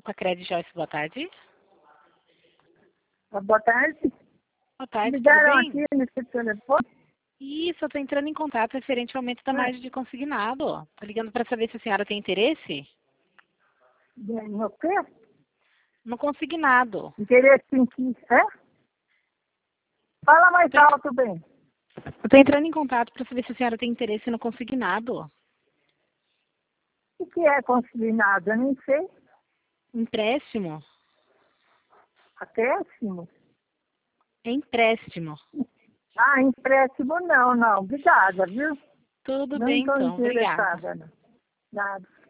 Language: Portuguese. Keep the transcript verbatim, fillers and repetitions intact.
Opa, Credit Joyce, boa tarde. Boa tarde. Boa tarde, Ligaram tudo bem? aqui nesse telefone? Isso, eu estou entrando em contato referente ao aumento da Ah. margem de consignado. Estou ligando para saber se a senhora tem interesse No quê? no consignado. Interesse em que? É? Fala mais alto, bem. Eu estou entrando em contato para saber se a senhora tem interesse no consignado. O que é consignado? Eu nem sei. Empréstimo? Acréscimo? É empréstimo. Ah, empréstimo não, não. Obrigada, viu? Tudo Não bem, estou então. Obrigada. interessada, não. Nada.